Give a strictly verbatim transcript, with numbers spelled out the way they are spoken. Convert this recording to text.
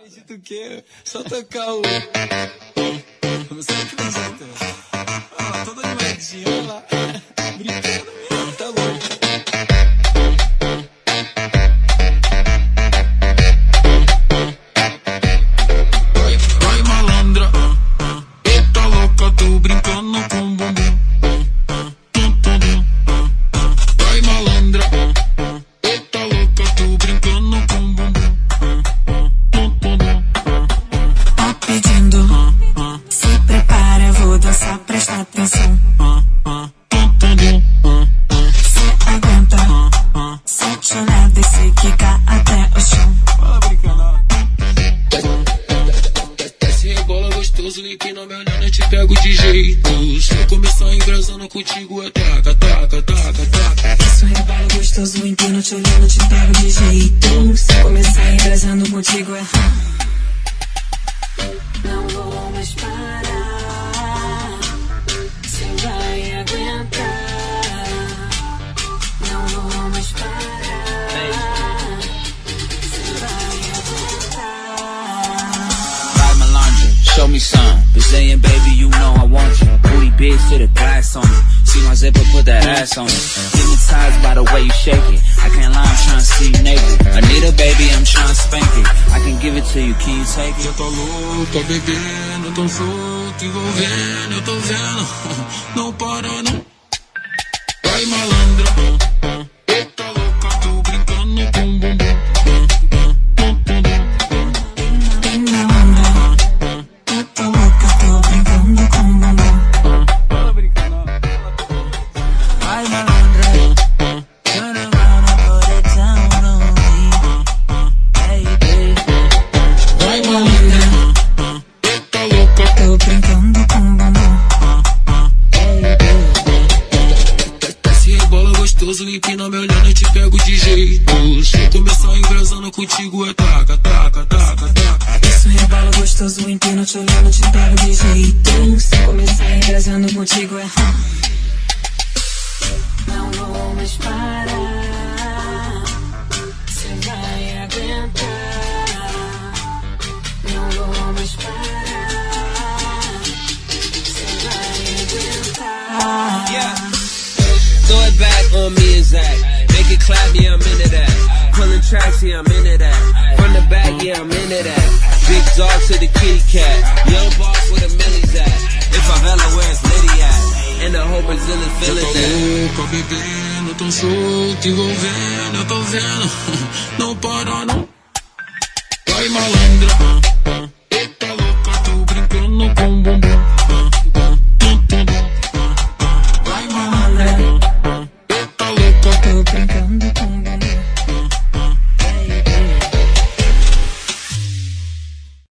Acredita o quê? Só tocar o... Você acredita? Olha lá, toda animadinha, olha lá. Brincando mesmo, tá louco. Vai malandra, eita louca, tô brincando com bumbum. Vai malandra, eita louca, tô brincando com bumbum. Tá pedindo, se prepara, vou dançar, presta atenção. Cê aguenta, sente olhar, descer, quicar até o chão. Fala brincando, desce rebola gostoso, empina meu olhando, eu te pego de jeito. Se eu começar embrasando contigo, é taca, taca, taca, taca. Isso rebola gostoso, empino, te olhando, te pego de jeito. Se eu começar embrasando contigo, é... Não vou mais parar, cê vai aguentar. Não vou mais parar, cê vai aguentar. Ride Melandra, show me some. Brazilian baby, you know I want you. Booty big, fit a glass on me. See my zipper, put that ass on it. Hypnotized by the way you shake it. I can't lie, I'm tryna see you naked. Anita baby, I'm tryna spank it. I can give it to you, can you take it? Eu tô louca, bebendo, tão solto, envolvendo, eu tô vendo. Não para não. Vai malandra, eita louca, tô brincando com bumbum. Eu tô louca, tô brincando com bumbum. Fala brincando. Vai malandra, turn around and put it down on me, baby. Vai malandra, eita louca, Tô brincando com bumbum, baby. desce rebola gostoso, empina meu olhando, eu te pego de jeito. Se eu começar embrasando contigo, é taca, taca, taca, taca. Isso rebola gostoso, empino, te olhando, te pego de jeito. Se eu começar engrasando contigo, é... Não vou mais parar, cê vai aguentar. Não vou mais parar, cê vai aguentar. Yeah. Throw it back on me and Zach. Make it clap, yeah, I'm into that. Pulling tracks, yeah, I'm into that. From the back, yeah, I'm into that. Big dog to the kitty cat. Young boss with a millie's at. If I Vela, where's Liddy at? And the whole Brazil is Eu feeling tô that. louca, bebendo, tão solto, envolvendo, eu tô vendo. Não para não. Vai malandra.